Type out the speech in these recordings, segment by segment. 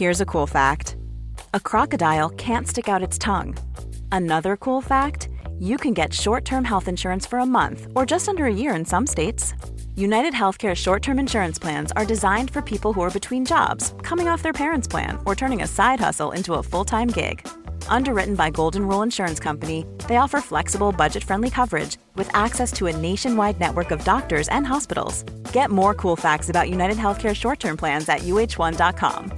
Here's a cool fact. A crocodile can't stick out its tongue. Another cool fact, you can get short-term health insurance for a month or just under a year in some states. United Healthcare short-term insurance plans are designed for people who are between jobs, coming off their parents' plan, or turning a side hustle into a full-time gig. Underwritten by Golden Rule Insurance Company, they offer flexible, budget-friendly coverage with access to a nationwide network of doctors and hospitals. Get more cool facts about United Healthcare short-term plans at uh1.com.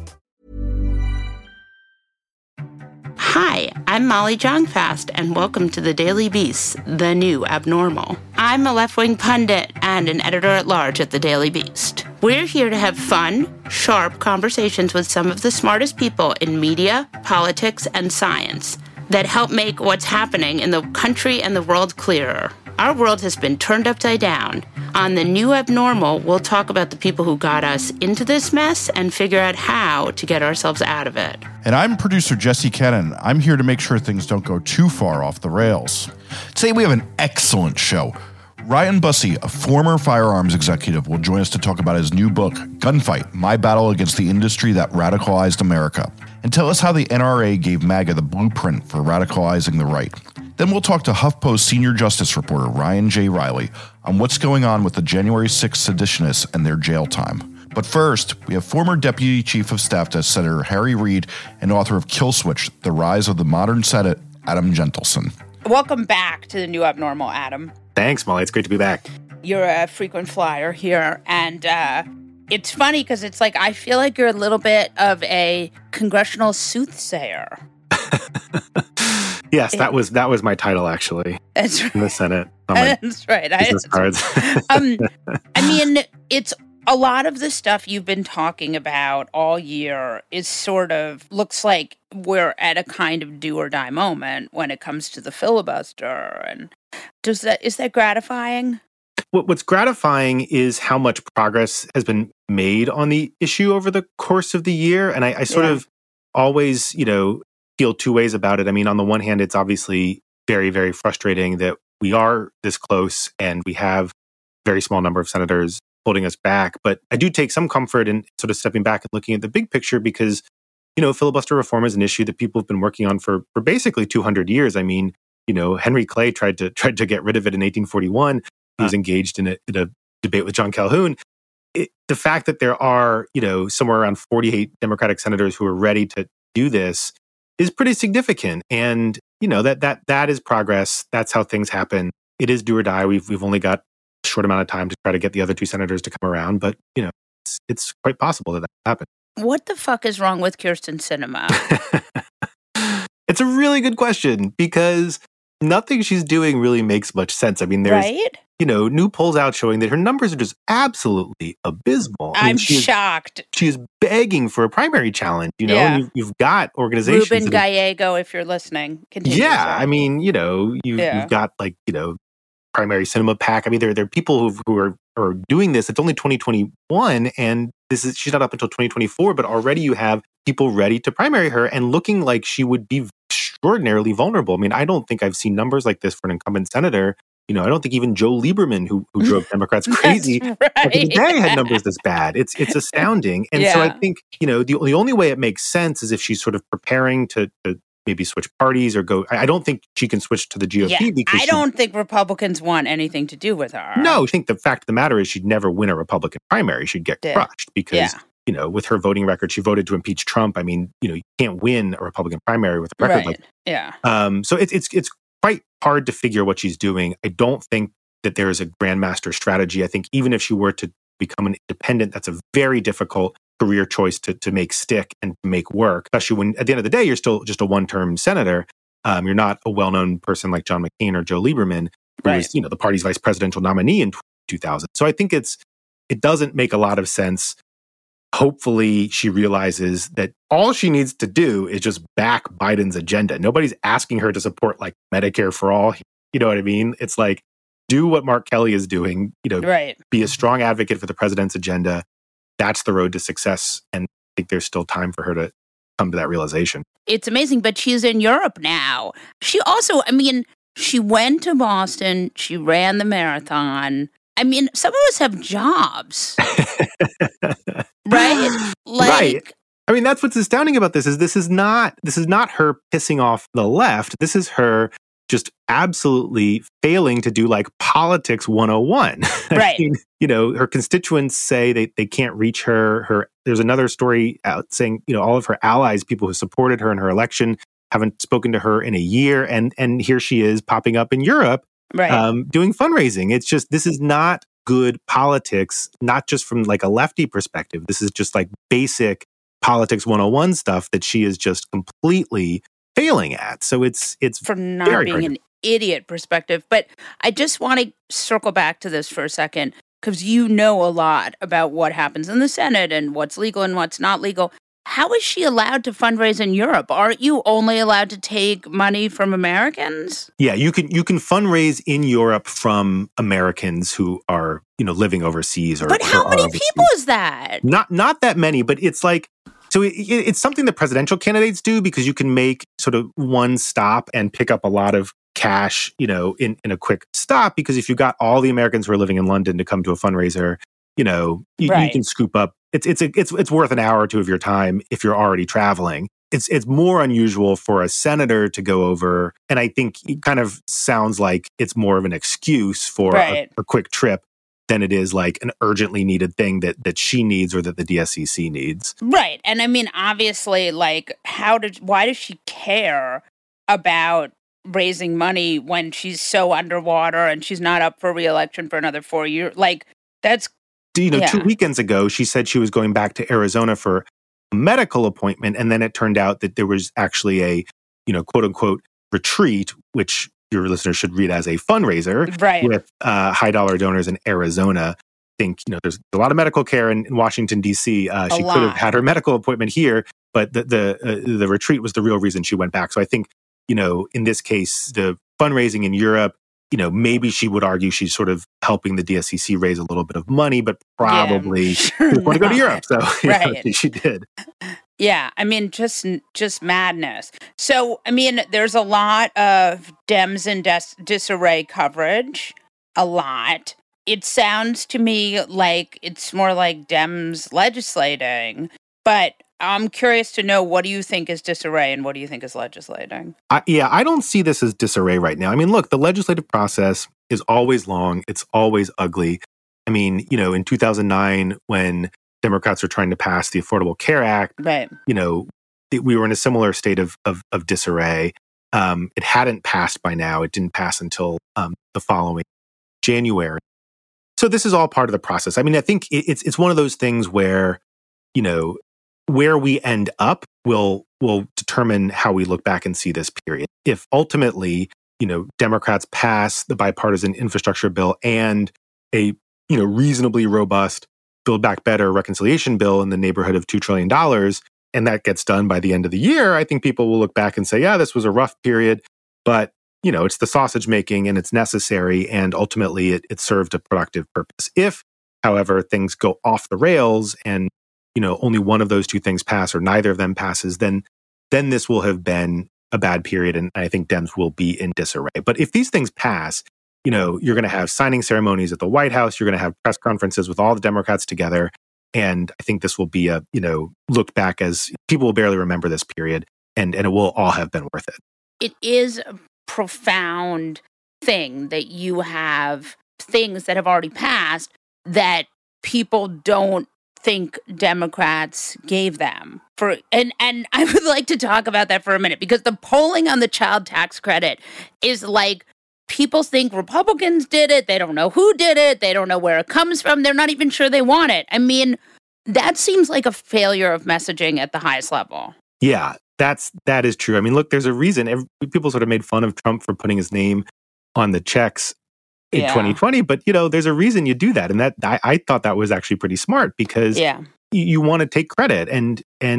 Hi, I'm Molly Jong-Fast, and welcome to The Daily Beast, the new abnormal. I'm a left-wing pundit and an editor-at-large at The Daily Beast. We're here to have fun, sharp conversations with some of the smartest people in media, politics, and science that help make what's happening in the country and the world clearer. Our world has been turned upside down. On The New Abnormal, we'll talk about the people who got us into this mess and figure out how to get ourselves out of it. And I'm producer Jesse Kennan. I'm here to make sure things don't go too far off the rails. Today we have an excellent show. Ryan Busse, a former firearms executive, will join us to talk about his new book, Gunfight: My Battle Against the Industry That Radicalized America, and tell us how the NRA gave MAGA the blueprint for radicalizing the right. Then we'll talk to HuffPost senior justice reporter Ryan J. Riley on what's going on with the January 6th seditionists and their jail time. But first, we have former Deputy Chief of Staff to Senator Harry Reid and author of Kill Switch: The Rise of the Modern Senate, Adam Gentleson. Welcome back to The New Abnormal, Adam. Thanks, Molly. It's great to be back. You're a frequent flyer here, and it's funny because it's like I feel like you're a little bit of a congressional soothsayer. Yes, that was my title, actually. That's right. In the Senate. That's right. Business cards. I mean, it's a lot of the stuff you've been talking about all year is sort of looks like we're at a kind of do or die moment when it comes to the filibuster. And is that gratifying? What's gratifying is how much progress has been made on the issue over the course of the year. And I sort of always, feel two ways about it. I mean, on the one hand, it's obviously very, very frustrating that we are this close and we have a very small number of senators holding us back. But I do take some comfort in sort of stepping back and looking at the big picture because, filibuster reform is an issue that people have been working on for basically 200 years. I mean, Henry Clay tried to get rid of it in 1841. He was engaged in a debate with John Calhoun. The fact that there are, somewhere around 48 Democratic senators who are ready to do this is pretty significant. And, that is progress. That's how things happen. It is do or die. We've only got a short amount of time to try to get the other two senators to come around. But, it's quite possible that happens. What the fuck is wrong with Kyrsten Sinema? It's a really good question because nothing she's doing really makes much sense. I mean, there's, new polls out showing that her numbers are just absolutely abysmal. I'm shocked. She is begging for a primary challenge, and you've got organizations. Ruben Gallego, if you're listening. Continue. Yeah, I mean, you've got primary cinema pack. I mean, there are people who are doing this. It's only 2021, and she's not up until 2024, but already you have people ready to primary her and looking like she would be extraordinarily vulnerable. I mean, I don't think I've seen numbers like this for an incumbent senator. I don't think even Joe Lieberman, who drove Democrats crazy, today had numbers this bad. It's astounding. And so I think, the only way it makes sense is if she's sort of preparing to maybe switch parties or go. I don't think she can switch to the GOP because I don't think Republicans want anything to do with her. No, I think the fact of the matter is she'd never win a Republican primary. She'd get crushed because, with her voting record, she voted to impeach Trump. I mean, you can't win a Republican primary with a record like that. Yeah. So it's quite hard to figure what she's doing. I don't think that there is a grandmaster strategy. I think even if she were to become an independent, that's a very difficult career choice to make stick and to make work, especially when at the end of the day, you're still just a one-term senator. You're not a well-known person like John McCain or Joe Lieberman, who was, the party's vice presidential nominee in 2000. So I think it doesn't make a lot of sense. Hopefully she realizes that all she needs to do is just back Biden's agenda. Nobody's asking her to support Medicare for all. You know what I mean? It's like, do what Mark Kelly is doing, be a strong advocate for the president's agenda. That's the road to success. And I think there's still time for her to come to that realization. It's amazing, but she's in Europe now. She also, she went to Boston. She ran the marathon. Some of us have jobs. Right? Right. I mean, that's what's astounding about this is not her pissing off the left. This is her just absolutely failing to do like politics 101. Right. I mean, her constituents say they can't reach her. There's another story out saying, all of her allies, people who supported her in her election, haven't spoken to her in a year. And here she is popping up in Europe, doing fundraising. It's just, this is not good politics, not just from like a lefty perspective. This is just like basic politics 101 stuff that she is just completely failing at. So it's from not being an idiot perspective. But I just want to circle back to this for a second, because you know a lot about what happens in the Senate and what's legal and what's not legal. How is she allowed to fundraise in Europe? Aren't you only allowed to take money from Americans? Yeah, you can fundraise in Europe from Americans who are, living overseas. But how many people is that? Not that many, but it's like, so it's something that presidential candidates do, because you can make sort of one stop and pick up a lot of cash, in a quick stop, because if you got all the Americans who are living in London to come to a fundraiser, you can scoop up. It's worth an hour or two of your time if you're already traveling. It's more unusual for a senator to go over, and I think it kind of sounds like it's more of an excuse for a quick trip than it is like an urgently needed thing that she needs or that the DSCC needs. Right. And I mean, obviously, like, why does she care about raising money when she's so underwater and she's not up for re-election for another 4 years? Like, that's... 2 weekends ago, she said she was going back to Arizona for a medical appointment, and then it turned out that there was actually a, quote unquote, retreat, which your listeners should read as a fundraiser with high dollar donors in Arizona. I think, there's a lot of medical care in Washington, D.C. She could have had her medical appointment here, but the retreat was the real reason she went back. So I think, in this case, the fundraising in Europe, maybe she would argue she's sort of helping the DSCC raise a little bit of money, but probably want to go to Europe. So she did. Yeah, I mean, just madness. So, I mean, there's a lot of Dems and disarray coverage, a lot. It sounds to me like it's more like Dems legislating, but I'm curious to know, what do you think is disarray and what do you think is legislating? I don't see this as disarray right now. I mean, look, the legislative process is always long. It's always ugly. I mean, in 2009, when Democrats were trying to pass the Affordable Care Act, we were in a similar state of disarray. It hadn't passed by now. It didn't pass until the following January. So this is all part of the process. I mean, I think it's one of those things where, where we end up will determine how we look back and see this period. If ultimately, Democrats pass the bipartisan infrastructure bill and a, reasonably robust Build Back Better reconciliation bill in the neighborhood of $2 trillion, and that gets done by the end of the year, I think people will look back and say, yeah, this was a rough period, but, it's the sausage making and it's necessary, and ultimately it served a productive purpose. If, however, things go off the rails and only one of those two things pass or neither of them passes, then this will have been a bad period, and I think Dems will be in disarray. But if these things pass, you're going to have signing ceremonies at the White House, you're going to have press conferences with all the Democrats together, and I think this will be a, looked back as people will barely remember this period, and it will all have been worth it. It is a profound thing that you have things that have already passed that people don't think Democrats gave them and I would like to talk about that for a minute, because the polling on the child tax credit is like, people think Republicans did it. They don't know who did it. They don't know where it comes from. They're not even sure they want it. I mean, that seems like a failure of messaging at the highest level. Yeah, that is true. I mean, look, there's a reason. People sort of made fun of Trump for putting his name on the checks in 2020, but there's a reason you do that, and that I thought that was actually pretty smart, because you want to take credit, and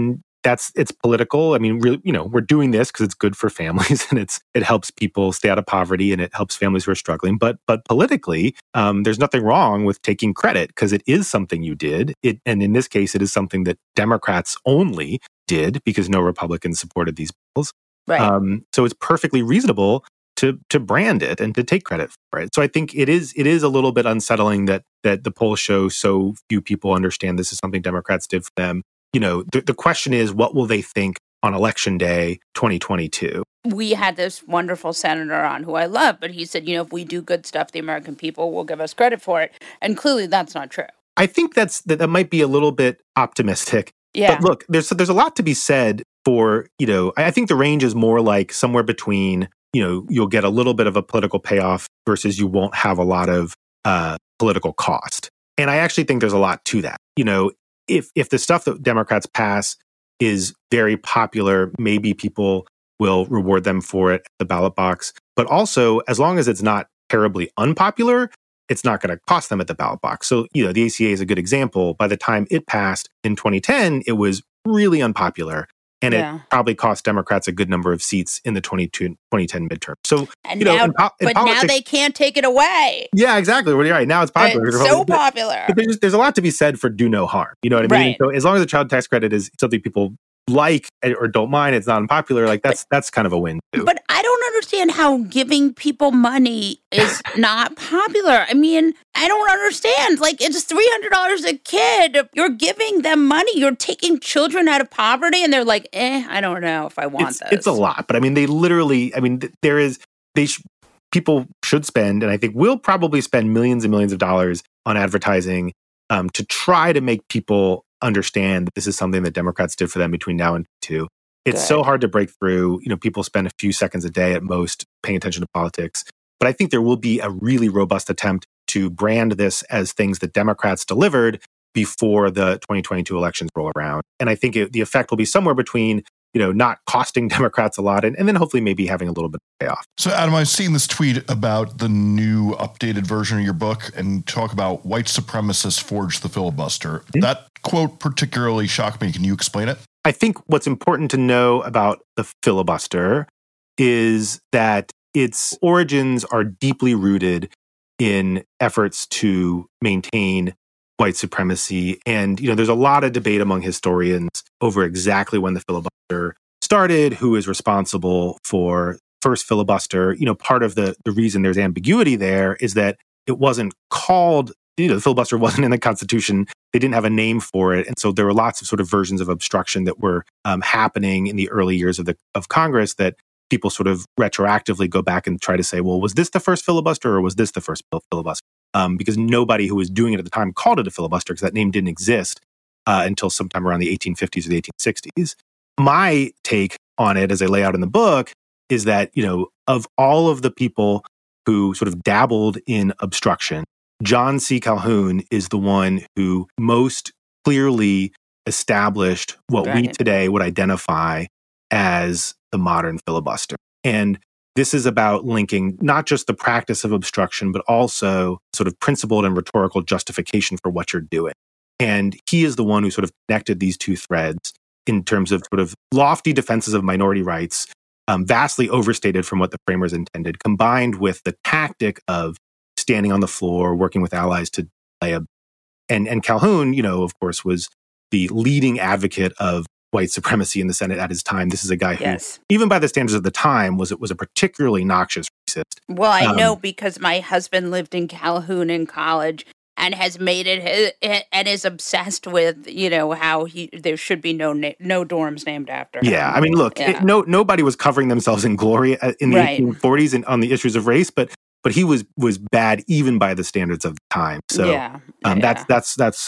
it's political. I mean, really, we're doing this because it's good for families, and it helps people stay out of poverty, and it helps families who are struggling. But politically, there's nothing wrong with taking credit, because it is something you did. And in this case, it is something that Democrats only did, because no Republicans supported these bills. Right. So it's perfectly reasonable to brand it and to take credit for it. So I think it is a little bit unsettling that the polls show so few people understand this is something Democrats did for them. the question is, what will they think on Election Day 2022? We had this wonderful senator on who I love, but he said, if we do good stuff, the American people will give us credit for it. And clearly that's not true. I think that might be a little bit optimistic. Yeah. But look, there's a lot to be said for, I think the range is more like somewhere between, you'll get a little bit of a political payoff versus you won't have a lot of political cost. And I actually think there's a lot to that. If the stuff that Democrats pass is very popular, maybe people will reward them for it at the ballot box. But also, as long as it's not terribly unpopular, it's not going to cost them at the ballot box. So, the ACA is a good example. By the time it passed in 2010, it was really unpopular. And it probably cost Democrats a good number of seats in the 2010 midterm. So, now they can't take it away. Yeah, exactly. Well, you're right. Now it's popular. It's so popular. But there's a lot to be said for do no harm. You know what I mean? Right. So as long as the child tax credit is something people like or don't mind, it's not unpopular, that's kind of a win too. But I don't understand how giving people money is not popular. I mean, I don't understand. It's $300 a kid. You're giving them money. You're taking children out of poverty, and they're like, I don't know if I want this. It's a lot, but they literally, people should spend, and I think will probably spend millions and millions of dollars on advertising to try to make people understand that this is something that Democrats did for them between now and 2022. It's so hard to break through. People spend a few seconds a day at most paying attention to politics. But I think there will be a really robust attempt to brand this as things that Democrats delivered before the 2022 elections roll around. And I think the effect will be somewhere between, not costing Democrats a lot and then hopefully maybe having a little bit of payoff. So, Adam, I've seen this tweet about the new updated version of your book and talk about white supremacists forged the filibuster. Mm-hmm. That quote particularly shocked me. Can you explain it? I think what's important to know about the filibuster is that its origins are deeply rooted in efforts to maintain white supremacy. And, there's a lot of debate among historians over exactly when the filibuster started, who is responsible for first filibuster. Part of the reason there's ambiguity there is that it wasn't called, the filibuster wasn't in the Constitution. They didn't have a name for it. And so there were lots of sort of versions of obstruction that were happening in the early years of Congress that people sort of retroactively go back and try to say, well, was this the first filibuster or was this the first filibuster? Because nobody who was doing it at the time called it a filibuster because that name didn't exist until sometime around the 1850s or the 1860s. My take on it, as I lay out in the book, is that, of all of the people who sort of dabbled in obstruction, John C. Calhoun is the one who most clearly established what we today would identify as the modern filibuster. And this is about linking not just the practice of obstruction, but also sort of principled and rhetorical justification for what you're doing. And he is the one who sort of connected these two threads in terms of sort of lofty defenses of minority rights, vastly overstated from what the framers intended, combined with the tactic of standing on the floor, working with allies to play a... And Calhoun, of course, was the leading advocate of white supremacy in the Senate at his time. This is a guy who, even by the standards of the time, was a particularly noxious racist. Well, I know because my husband lived in Calhoun in college and has made it and is obsessed with, how there should be no dorms named after him. Yeah, I mean, look, nobody was covering themselves in glory in the 1840s and on the issues of race, but he was bad even by the standards of the time. So that's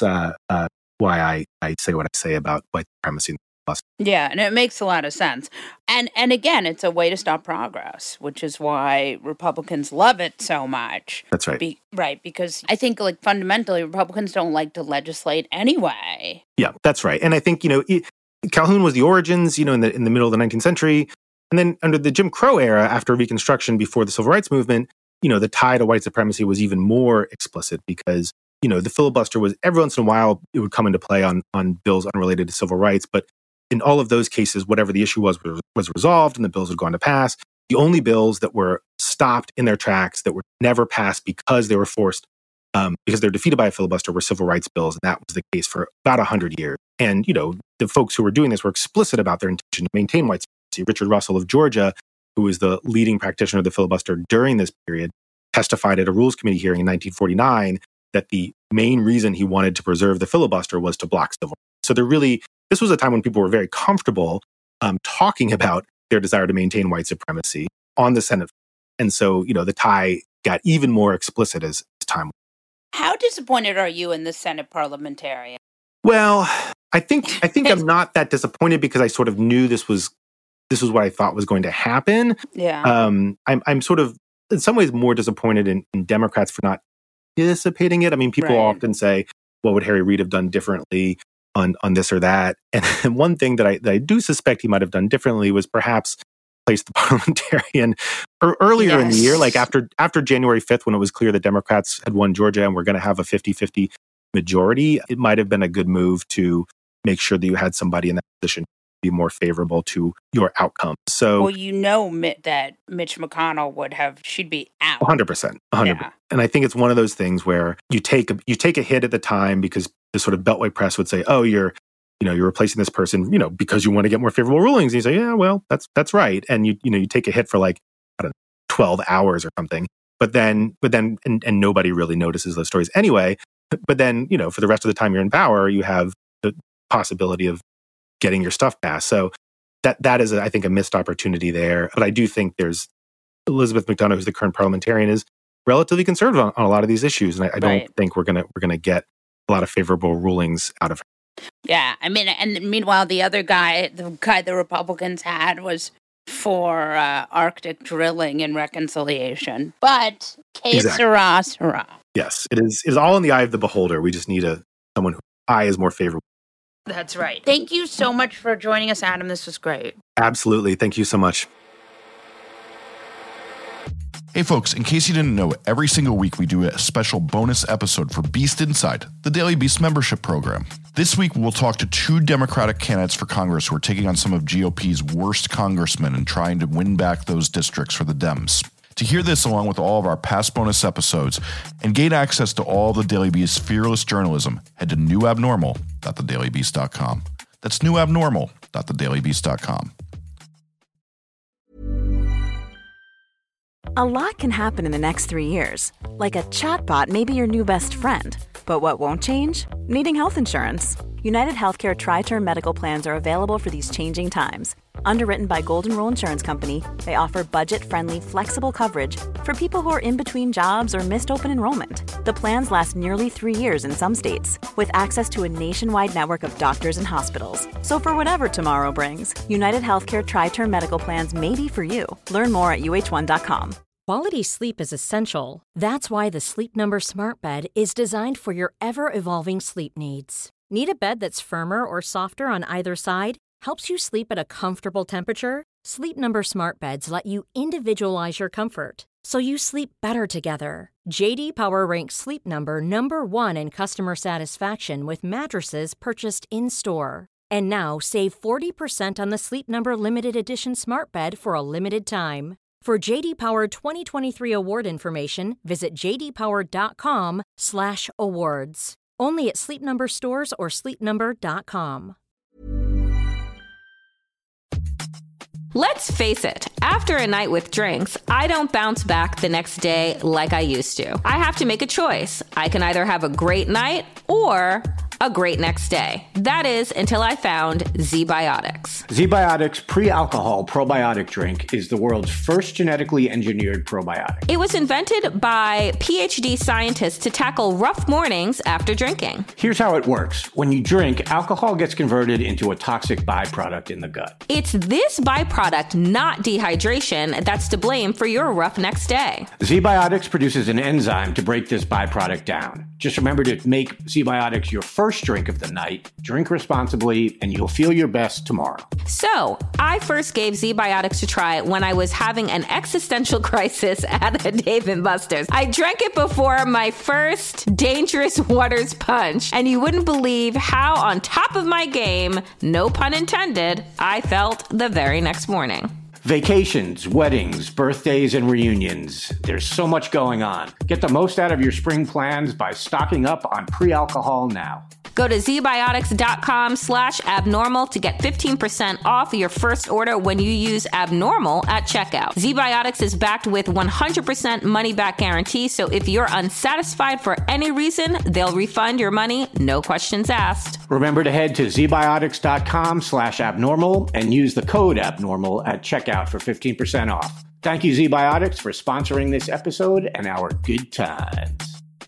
why I say what I say about white supremacy. Yeah, and it makes a lot of sense. And again, it's a way to stop progress, which is why Republicans love it so much. That's right. Because I think fundamentally Republicans don't like to legislate anyway. Yeah, that's right. And I think, Calhoun was the origins, in the middle of the 19th century. And then under the Jim Crow era, after Reconstruction, before the Civil Rights Movement, the tie to white supremacy was even more explicit because, the filibuster was every once in a while, it would come into play on bills unrelated to civil rights. But in all of those cases, whatever the issue was resolved and the bills had gone to pass. The only bills that were stopped in their tracks, that were never passed because they were forced, because they're defeated by a filibuster, were civil rights bills. And that was the case for about 100 years. And, the folks who were doing this were explicit about their intention to maintain white supremacy. Richard Russell of Georgia, who was the leading practitioner of the filibuster during this period, testified at a Rules Committee hearing in 1949 that the main reason he wanted to preserve the filibuster was to block civil rights. So there really this was a time when people were very comfortable talking about their desire to maintain white supremacy on the Senate. And so, the tie got even more explicit as time went. How disappointed are you in the Senate parliamentarian? Well, I think I'm not that disappointed because I sort of knew this was what I thought was going to happen. Yeah. I'm sort of in some ways more disappointed in Democrats for not dissipating it. I mean, people often say, what would Harry Reid have done differently on this or that? And one thing that I do suspect he might have done differently was perhaps place the parliamentarian earlier in the year, like after January 5th, when it was clear that Democrats had won Georgia and were going to have a 50-50 majority. It might have been a good move to make sure that you had somebody in that position be more favorable to your outcome. So, well, that Mitch McConnell she'd be out 100%. Yeah. And I think it's one of those things where you take a hit at the time because the sort of Beltway press would say, "Oh, you're replacing this person, because you want to get more favorable rulings." And you say, "Yeah, well, that's right." And you take a hit for like, I don't know, 12 hours or something. But then nobody really notices those stories anyway. But then, for the rest of the time you're in power, you have the possibility of getting your stuff passed. So that is, I think, a missed opportunity there. But I do think there's Elizabeth McDonough, who's the current parliamentarian, is relatively conservative on a lot of these issues, and I don't think we're gonna get a lot of favorable rulings out of her. Yeah, I mean, and meanwhile, the other guy, the Republicans had was for Arctic drilling and reconciliation. But sirrah. Yes, it is all in the eye of the beholder. We just need someone whose eye is more favorable. That's right. Thank you so much for joining us, Adam. This was great. Absolutely. Thank you so much. Hey folks, in case you didn't know, every single week we do a special bonus episode for Beast Inside, the Daily Beast membership program. This week we'll talk to 2 Democratic candidates for Congress who are taking on some of GOP's worst congressmen and trying to win back those districts for the Dems. To hear this along with all of our past bonus episodes and gain access to all the Daily Beast's fearless journalism, head to newabnormal.thedailybeast.com. That's newabnormal.thedailybeast.com. A lot can happen in the next 3 years. Like a chatbot may be your new best friend. But what won't change? Needing health insurance. United Healthcare Tri-Term Medical Plans are available for these changing times. Underwritten by Golden Rule Insurance Company, they offer budget-friendly, flexible coverage for people who are in between jobs or missed open enrollment. The plans last nearly 3 years in some states, with access to a nationwide network of doctors and hospitals. So for whatever tomorrow brings, United Healthcare Tri-Term Medical Plans may be for you. Learn more at uh1.com. Quality sleep is essential. That's why the Sleep Number Smart Bed is designed for your ever-evolving sleep needs. Need a bed that's firmer or softer on either side? Helps you sleep at a comfortable temperature? Sleep Number Smart Beds let you individualize your comfort, so you sleep better together. J.D. Power ranks Sleep Number number 1 in customer satisfaction with mattresses purchased in-store. And now save 40% on the Sleep Number Limited Edition Smart Bed for a limited time. For J.D. Power 2023 award information, visit jdpower.com/awards. Only at Sleep Number stores or sleepnumber.com. Let's face it, after a night with drinks, I don't bounce back the next day like I used to. I have to make a choice. I can either have a great night or a great next day. That is, until I found ZBiotics. ZBiotics pre-alcohol probiotic drink is the world's first genetically engineered probiotic. It was invented by PhD scientists to tackle rough mornings after drinking. Here's how it works. When you drink, alcohol gets converted into a toxic byproduct in the gut. It's this byproduct, not dehydration, that's to blame for your rough next day. ZBiotics produces an enzyme to break this byproduct down. Just remember to make ZBiotics your first drink of the night, drink responsibly, and you'll feel your best tomorrow. So, I first gave ZBiotics a try when I was having an existential crisis at a Dave & Buster's. I drank it before my first Dangerous Waters punch, and you wouldn't believe how on top of my game, no pun intended, I felt the very next morning. Vacations, weddings, birthdays, and reunions. There's so much going on. Get the most out of your spring plans by stocking up on pre-alcohol now. Go to zbiotics.com/abnormal to get 15% off your first order when you use abnormal at checkout. ZBiotics is backed with 100% money-back guarantee, so if you're unsatisfied for any reason, they'll refund your money, no questions asked. Remember to head to zbiotics.com/abnormal and use the code abnormal at checkout for 15% off. Thank you, ZBiotics, for sponsoring this episode and our good times.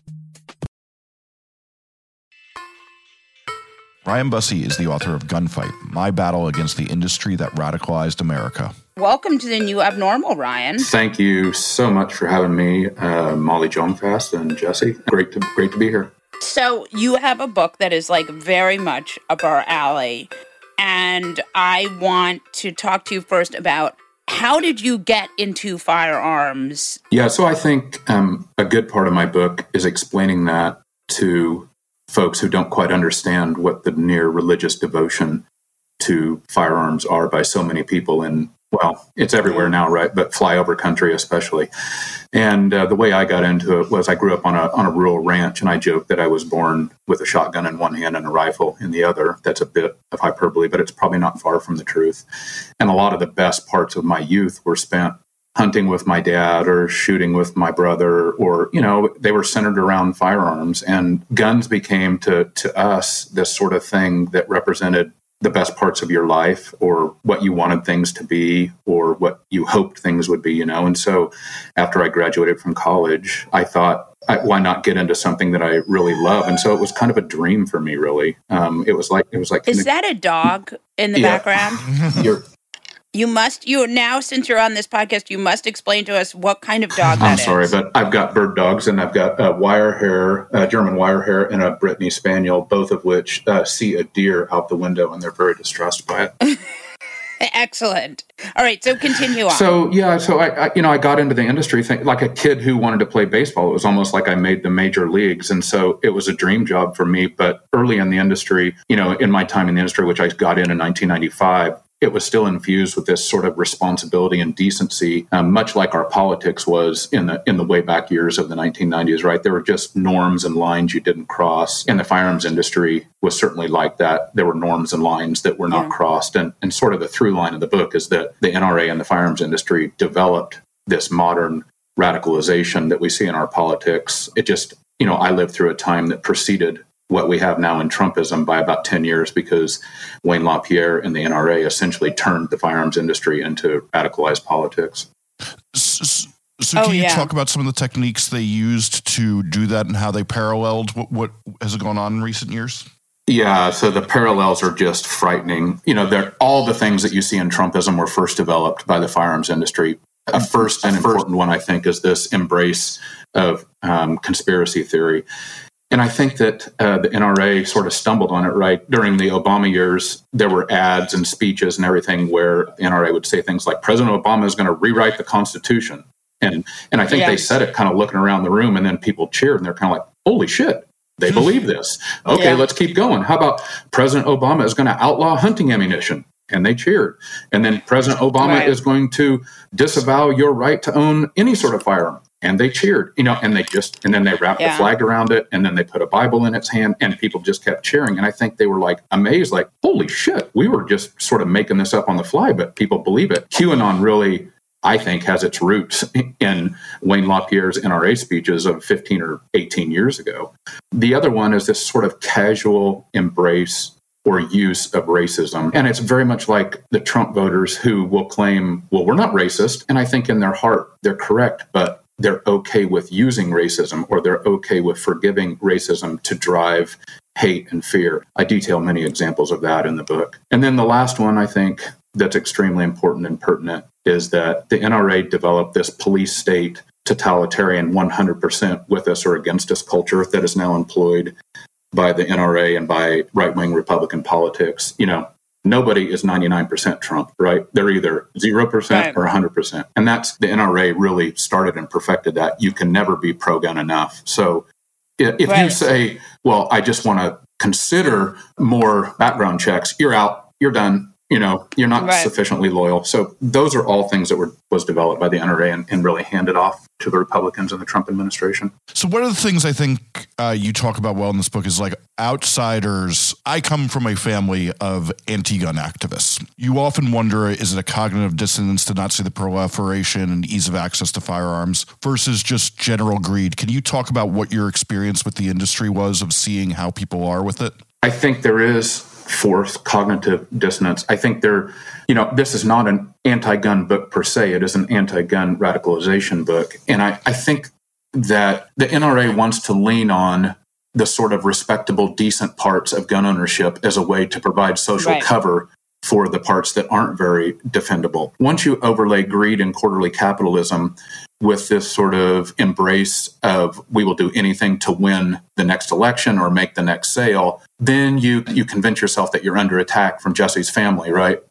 Ryan Busse is the author of Gunfight, My Battle Against the Industry That Radicalized America. Welcome to the new Abnormal, Ryan. Thank you so much for having me, Molly Jong-Fast and Jesse. Great to be here. So you have a book that is like very much up our alley, and I want to talk to you first about how did you get into firearms? Yeah, so I think a good part of my book is explaining that to folks who don't quite understand what the near religious devotion to firearms are by so many people in, well, it's everywhere now, right? But flyover country especially. And the way I got into it was I grew up on a rural ranch, and I joked that I was born with a shotgun in one hand and a rifle in the other. That's a bit of hyperbole, but it's probably not far from the truth. And a lot of the best parts of my youth were spent hunting with my dad or shooting with my brother, or, you know, they were centered around firearms. And guns became to us this sort of thing that represented the best parts of your life, or what you wanted things to be, or what you hoped things would be, you know. And so after I graduated from college, I thought, why not get into something that I really love? And so it was kind of a dream for me, really. It was like. Is that a dog in the background? You now, since you're on this podcast, you must explain to us what kind of dog that is. I'm sorry, but I've got bird dogs, and I've got a German wire hair, and a Brittany Spaniel, both of which see a deer out the window, and they're very distressed by it. Excellent. All right, so continue on. So I got into the industry like a kid who wanted to play baseball. It was almost like I made the major leagues, and so it was a dream job for me. But early in the industry, you know, in my time in the industry, which I got in 1995. It was still infused with this sort of responsibility and decency, much like our politics was in the way back years of the 1990s, right? There were just norms and lines you didn't cross. And the firearms industry was certainly like that. There were norms and lines that were not crossed. And sort of the through line of the book is that the NRA and the firearms industry developed this modern radicalization that we see in our politics. It just, you know, I lived through a time that preceded what we have now in Trumpism by about 10 years, because Wayne LaPierre and the NRA essentially turned the firearms industry into radicalized politics. So can you talk about some of the techniques they used to do that and how they paralleled what has gone on in recent years? Yeah, so the parallels are just frightening. You know, all the things that you see in Trumpism were first developed by the firearms industry. A first and important one, I think, is this embrace of conspiracy theory. And I think that the NRA sort of stumbled on it, right? During the Obama years, there were ads and speeches and everything where the NRA would say things like, President Obama is going to rewrite the Constitution. And I think they said it kind of looking around the room, and then people cheered, and they're kind of like, holy shit, they believe this. Okay, let's keep going. How about President Obama is going to outlaw hunting ammunition? And they cheered. And then President Obama is going to disavow your right to own any sort of firearm. And they cheered, you know, and then they wrapped the flag around it, and then they put a Bible in its hand, and people just kept cheering. And I think they were like amazed, like, holy shit, we were just sort of making this up on the fly, but people believe it. QAnon really, I think, has its roots in Wayne LaPierre's NRA speeches of 15 or 18 years ago. The other one is this sort of casual embrace or use of racism. And it's very much like the Trump voters who will claim, well, we're not racist. And I think in their heart, they're correct, but they're okay with using racism, or they're okay with forgiving racism to drive hate and fear. I detail many examples of that in the book. And then the last one, I think, that's extremely important and pertinent is that the NRA developed this police state totalitarian 100% with us or against us culture that is now employed by the NRA and by right-wing Republican politics. You know, nobody is 99% Trump, right? They're either 0% or 100%. And that's, the NRA really started and perfected that. You can never be pro-gun enough. So if you say, well, I just want to consider more background checks, you're out, you're done. You're not sufficiently loyal. So those are all things that was developed by the NRA and really handed off to the Republicans and the Trump administration. So one of the things I think you talk about well in this book is like outsiders. I come from a family of anti-gun activists. You often wonder, is it a cognitive dissonance to not see the proliferation and ease of access to firearms versus just general greed? Can you talk about what your experience with the industry was of seeing how people are with it? I think there is forced cognitive dissonance. I think this is not an anti-gun book per se. It is an anti-gun radicalization book. And I think that the NRA wants to lean on the sort of respectable, decent parts of gun ownership as a way to provide social cover for the parts that aren't very defendable. Once you overlay greed and quarterly capitalism with this sort of embrace of we will do anything to win the next election or make the next sale, then you convince yourself that you're under attack from Jesse's family, right?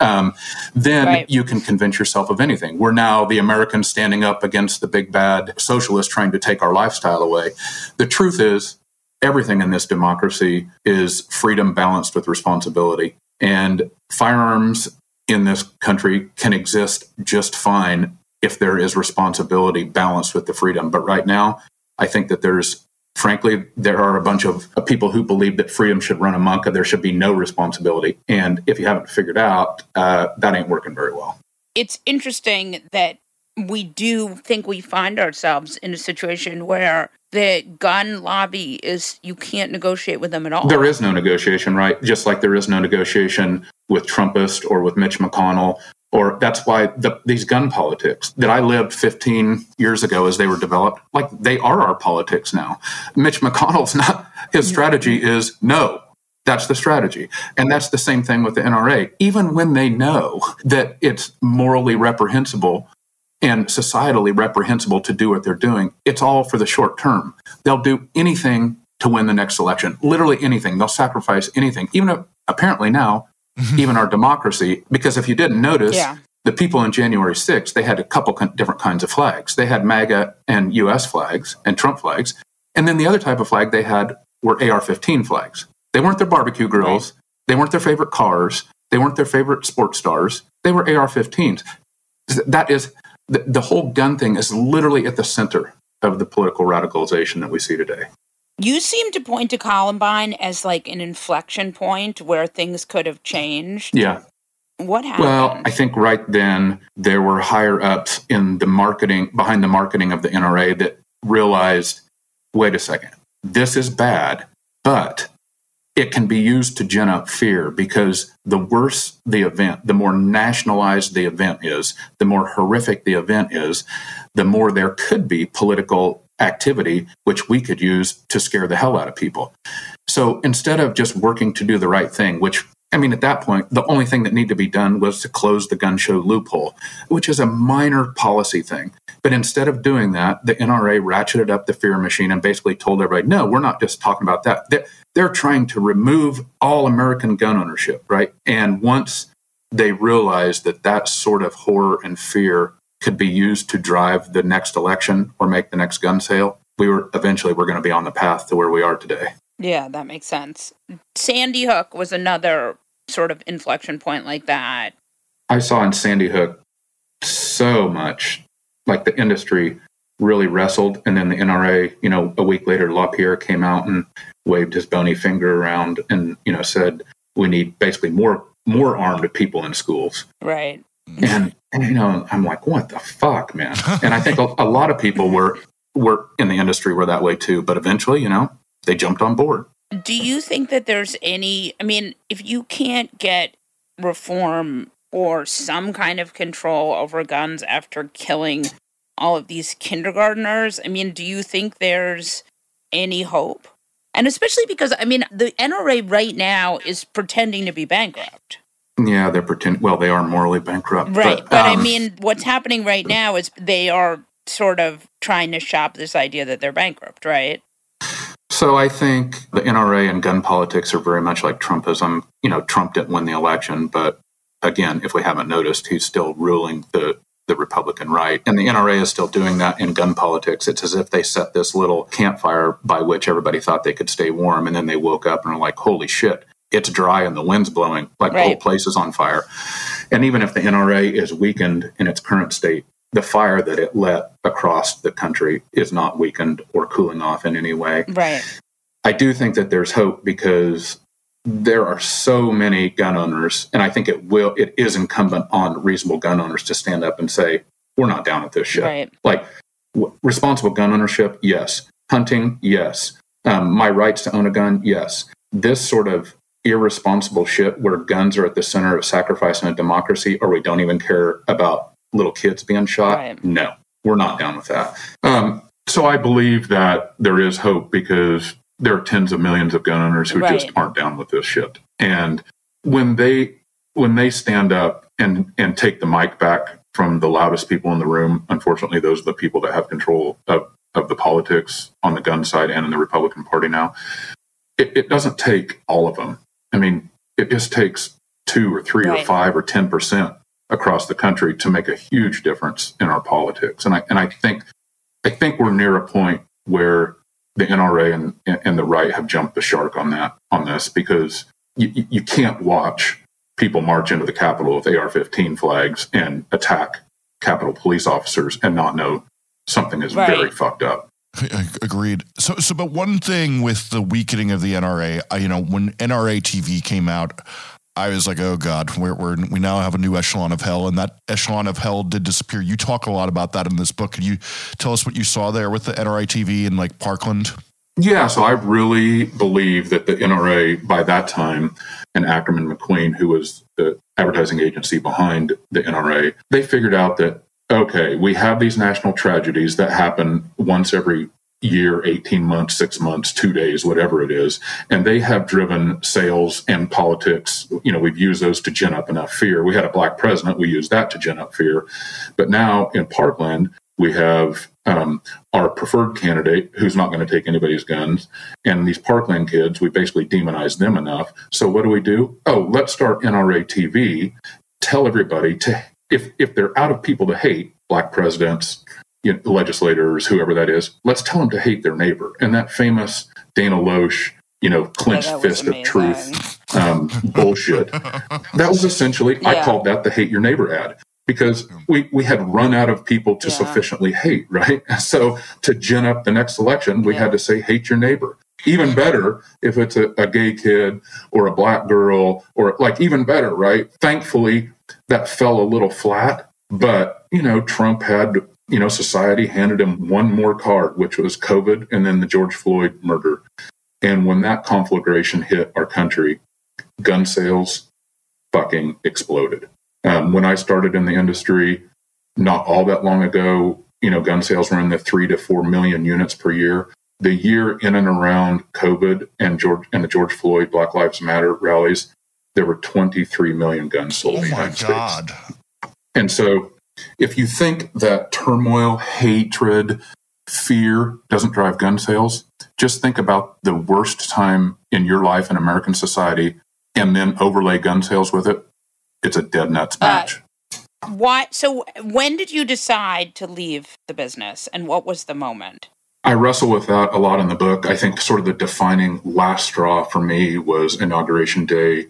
You can convince yourself of anything. We're now the Americans standing up against the big bad socialists trying to take our lifestyle away. The truth is, everything in this democracy is freedom balanced with responsibility. And firearms in this country can exist just fine if there is responsibility balanced with the freedom. But right now, I think that there are a bunch of people who believe that freedom should run amok and there should be no responsibility. And if you haven't figured out, that ain't working very well. It's interesting that we do think we find ourselves in a situation where the gun lobby you can't negotiate with them at all. There is no negotiation, right? Just like there is no negotiation with Trumpists or with Mitch McConnell. Or that's why these gun politics that I lived 15 years ago as they were developed, like they are our politics now. Mitch McConnell's his strategy is no. That's the strategy. And that's the same thing with the NRA. Even when they know that it's morally reprehensible and societally reprehensible to do what they're doing, it's all for the short term. They'll do anything to win the next election, literally anything. They'll sacrifice anything, even apparently now, even our democracy, because if you didn't notice, the people on January 6th, they had a couple different kinds of flags. They had MAGA and U.S. flags and Trump flags. And then the other type of flag they had were AR-15 flags. They weren't their barbecue grills. Right. They weren't their favorite cars. They weren't their favorite sports stars. They were AR-15s. That is, the whole gun thing is literally at the center of the political radicalization that we see today. You seem to point to Columbine as like an inflection point where things could have changed. Yeah. What happened? Well, I think right then there were higher ups in the marketing, behind the marketing of the NRA that realized, wait a second, this is bad, but it can be used to gin up fear, because the worse the event, the more nationalized the event is, the more horrific the event is, the more there could be political activity, which we could use to scare the hell out of people. So instead of just working to do the right thing, which, I mean, at that point, the only thing that needed to be done was to close the gun show loophole, which is a minor policy thing. But instead of doing that, the NRA ratcheted up the fear machine and basically told everybody, no, we're not just talking about that. They're trying to remove all American gun ownership, right? And once they realized that sort of horror and fear could be used to drive the next election or make the next gun sale, we're going to be on the path to where we are today. Yeah, that makes sense. Sandy Hook was another sort of inflection point like that. I saw in Sandy Hook so much, like the industry really wrestled, and then the NRA, a week later, LaPierre came out and waved his bony finger around and, said, we need basically more armed people in schools. Right. And I'm like, what the fuck, man? And I think a lot of people were in the industry were that way too. But eventually, they jumped on board. Do you think that there's if you can't get reform or some kind of control over guns after killing all of these kindergartners, do you think there's any hope? And especially because, the NRA right now is pretending to be bankrupt. Yeah, they're pretending. Well, they are morally bankrupt. Right. But what's happening right now is they are sort of trying to shop this idea that they're bankrupt, right? So I think the NRA and gun politics are very much like Trumpism. Trump didn't win the election, but again, if we haven't noticed, he's still ruling the Republican right. And the NRA is still doing that in gun politics. It's as if they set this little campfire by which everybody thought they could stay warm, and then they woke up and are like, holy shit, it's dry and the wind's blowing, like the whole place is on fire. And even if the NRA is weakened in its current state, the fire that it let across the country is not weakened or cooling off in any way. Right. I do think that there's hope because there are so many gun owners, and I think it is incumbent on reasonable gun owners to stand up and say, we're not down with this shit. Right. Like, responsible gun ownership, yes. Hunting, yes. My rights to own a gun, yes. This sort of irresponsible shit where guns are at the center of sacrifice in a democracy, or we don't even care about little kids being shot. Right. No, we're not down with that. So I believe that there is hope because there are tens of millions of gun owners who just aren't down with this shit. And when they stand up and take the mic back from the loudest people in the room, unfortunately, those are the people that have control of the politics on the gun side and in the Republican Party now. It doesn't take all of them. I mean, it just takes 2 or 3 or 5 or 10% across the country to make a huge difference in our politics. And I think we're near a point where the NRA and the right have jumped the shark on this, because you can't watch people march into the Capitol with AR-15 flags and attack Capitol police officers and not know something is very fucked up. Agreed. So, but one thing with the weakening of the NRA, when NRA TV came out, I was like, oh God, we now have a new echelon of hell, and that echelon of hell did disappear. You talk a lot about that in this book. Could you tell us what you saw there with the NRA TV in like Parkland? Yeah, so I really believe that the NRA, by that time, and Ackerman McQueen, who was the advertising agency behind the NRA, they figured out that, okay, we have these national tragedies that happen once every year, 18 months, 6 months, 2 days, whatever it is. And they have driven sales and politics. We've used those to gin up enough fear. We had a black president. We used that to gin up fear. But now in Parkland, we have our preferred candidate who's not going to take anybody's guns. And these Parkland kids, we basically demonize them enough. So what do? Oh, let's start NRA TV. Tell everybody if they're out of people to hate, black presidents, legislators, whoever that is, let's tell them to hate their neighbor. And that famous Dana Loesch, clenched fist of truth bullshit. That was essentially, I called that the hate your neighbor ad, because we had run out of people to sufficiently hate, right? So to gin up the next election, we had to say, hate your neighbor. Even better if it's a gay kid or a black girl, or even better, right? Thankfully, that fell a little flat, but, Trump had, society handed him one more card, which was COVID and then the George Floyd murder. And when that conflagration hit our country, gun sales fucking exploded. When I started in the industry, not all that long ago, gun sales were in the 3 to 4 million units per year. The year in and around COVID and the George Floyd Black Lives Matter rallies, there were 23 million guns sold in the United States. And so if you think that turmoil, hatred, fear doesn't drive gun sales, just think about the worst time in your life in American society and then overlay gun sales with it. It's a dead nuts match. So when did you decide to leave the business, and what was the moment? I wrestle with that a lot in the book. I think sort of the defining last straw for me was Inauguration Day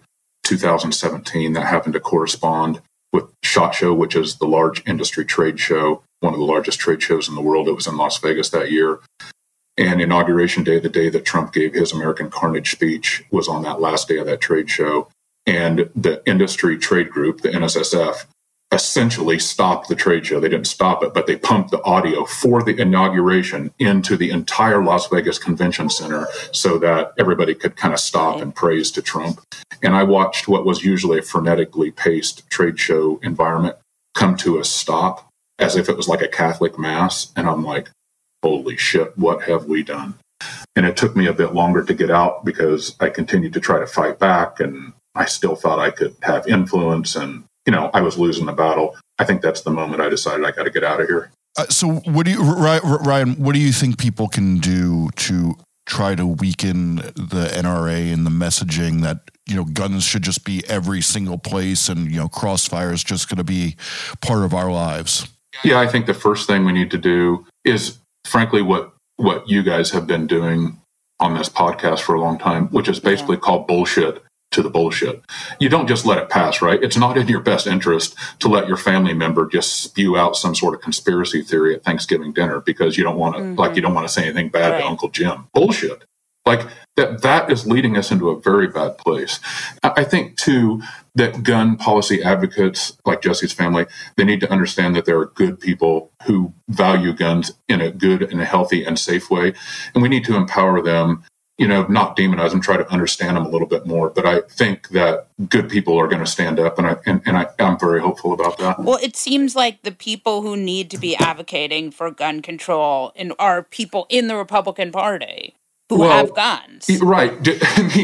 2017. That happened to correspond with SHOT Show, which is the large industry trade show, one of the largest trade shows in the world. It was in Las Vegas that year. And Inauguration Day, the day that Trump gave his American Carnage speech, was on that last day of that trade show. And the industry trade group, the NSSF, essentially stopped the trade show. They didn't stop it, but they pumped the audio for the inauguration into the entire Las Vegas Convention Center so that everybody could kind of stop and praise to Trump. And I watched what was usually a frenetically paced trade show environment come to a stop as if it was like a Catholic mass. And I'm like, holy shit, what have we done? And it took me a bit longer to get out because I continued to try to fight back, and I still thought I could have influence, and I was losing the battle. I think that's the moment I decided I got to get out of here. So Ryan, what do you think people can do to try to weaken the NRA and the messaging that, guns should just be every single place and, crossfire is just going to be part of our lives? Yeah, I think the first thing we need to do is, frankly, what you guys have been doing on this podcast for a long time, which is basically called bullshit. to the bullshit. You don't just let it pass, right? It's not in your best interest to let your family member just spew out some sort of conspiracy theory at Thanksgiving dinner because you don't want to, like, you don't want to say anything bad to Uncle Jim. Bullshit. Like that is leading us into a very bad place. I think too that gun policy advocates like Jesse's family, they need to understand that there are good people who value guns in a good and a healthy and safe way. And we need to empower them, not demonize them, try to understand them a little bit more. But I think that good people are going to stand up, and I'm very hopeful about that. Well, it seems like the people who need to be advocating for gun control are people in the Republican Party who have guns. Right. Do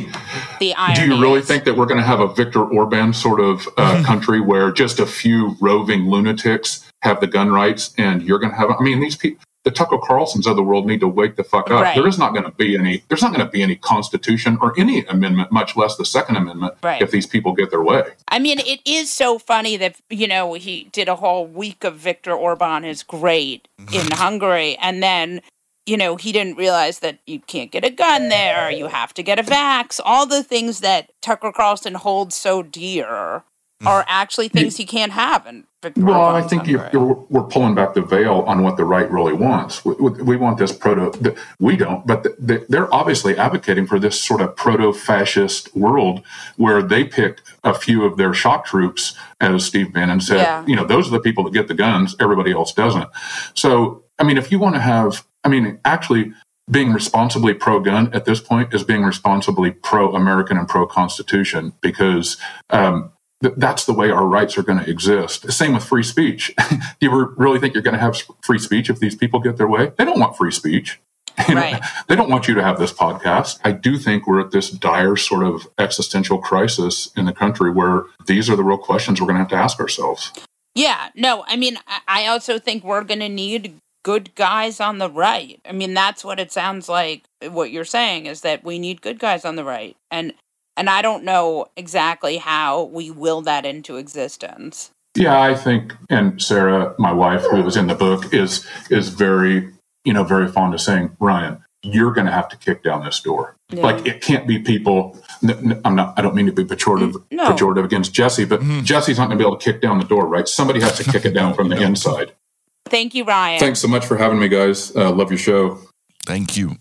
you really think that we're going to have a Viktor Orban sort of country where just a few roving lunatics have the gun rights and you're going to have, these people, the Tucker Carlsons of the world need to wake the fuck up. Right. There's not going to be any constitution or any amendment, much less the Second Amendment, if these people get their way. It is so funny that, he did a whole week of Viktor Orban is great in Hungary. And then, he didn't realize that you can't get a gun there. You have to get a vax. All the things that Tucker Carlson holds so dear are actually things he can't have. I think we're pulling back the veil on what the right really wants. We want this we don't, but they're obviously advocating for this sort of proto-fascist world where they pick a few of their shock troops, as Steve Bannon said, those are the people that get the guns, everybody else doesn't. So, if you want to have, actually being responsibly pro-gun at this point is being responsibly pro-American and pro-Constitution, because that's the way our rights are going to exist. Same with free speech. Do you really think you're going to have free speech if these people get their way? They don't want free speech. They don't want you to have this podcast. I do think we're at this dire sort of existential crisis in the country where these are the real questions we're going to have to ask ourselves. Yeah, no, I also think we're going to need good guys on the right. That's what it sounds like. What you're saying is that we need good guys on the right. And I don't know exactly how we will that into existence. Yeah, I think, and Sarah, my wife, who was in the book, is very, very fond of saying, Ryan, you're going to have to kick down this door. Yeah. Like, it can't be people. I don't mean to be pejorative against Jesse, but Jesse's not going to be able to kick down the door, right? Somebody has to kick it down from the inside. Thank you, Ryan. Thanks so much for having me, guys. Love your show. Thank you.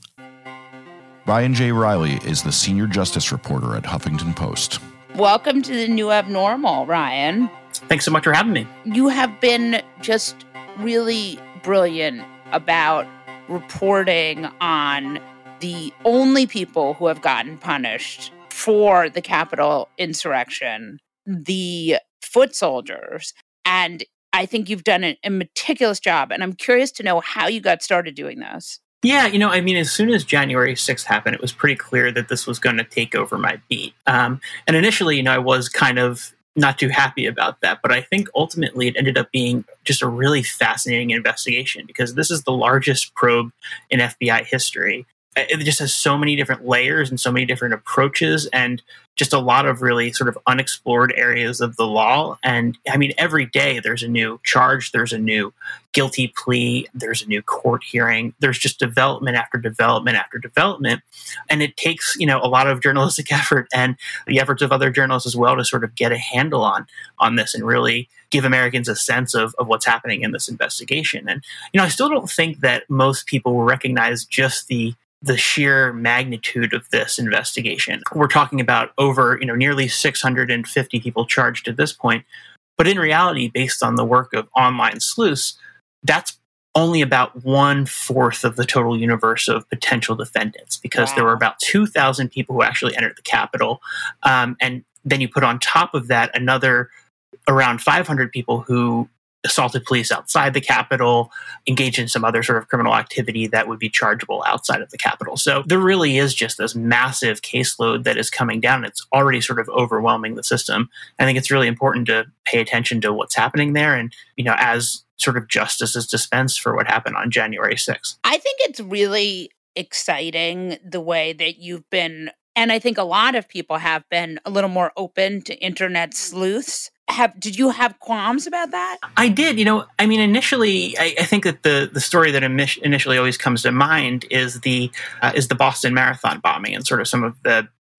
Ryan J. Reilly is the senior justice reporter at Huffington Post. Welcome to the New Abnormal, Ryan. Thanks so much for having me. You have been just really brilliant about reporting on the only people who have gotten punished for the Capitol insurrection, the foot soldiers. And I think you've done a meticulous job. And I'm curious to know how you got started doing this. Yeah, as soon as January 6th happened, it was pretty clear that this was going to take over my beat. And initially, I was kind of not too happy about that. But I think ultimately it ended up being just a really fascinating investigation because this is the largest probe in FBI history. It just has so many different layers and so many different approaches and just a lot of really sort of unexplored areas of the law. And every day there's a new charge, there's a new guilty plea, there's a new court hearing, there's just development after development after development. And it takes, a lot of journalistic effort and the efforts of other journalists as well to sort of get a handle on this and really give Americans a sense of what's happening in this investigation. And, I still don't think that most people will recognize just the sheer magnitude of this investigation. We're talking about over, nearly 650 people charged at this point. But in reality, based on the work of online sleuths, that's only about 1/4 of the total universe of potential defendants, because there were about 2,000 people who actually entered the Capitol. And then you put on top of that another around 500 people who assaulted police outside the Capitol, engaged in some other sort of criminal activity that would be chargeable outside of the Capitol. So there really is just this massive caseload that is coming down. It's already sort of overwhelming the system. I think it's really important to pay attention to what's happening there. And, as sort of justice is dispensed for what happened on January 6th. I think it's really exciting the way that you've been, and I think a lot of people have been a little more open to internet sleuths. Did you have qualms about that? I did. Initially, I think that the story that initially always comes to mind is the Boston Marathon bombing and sort of some of the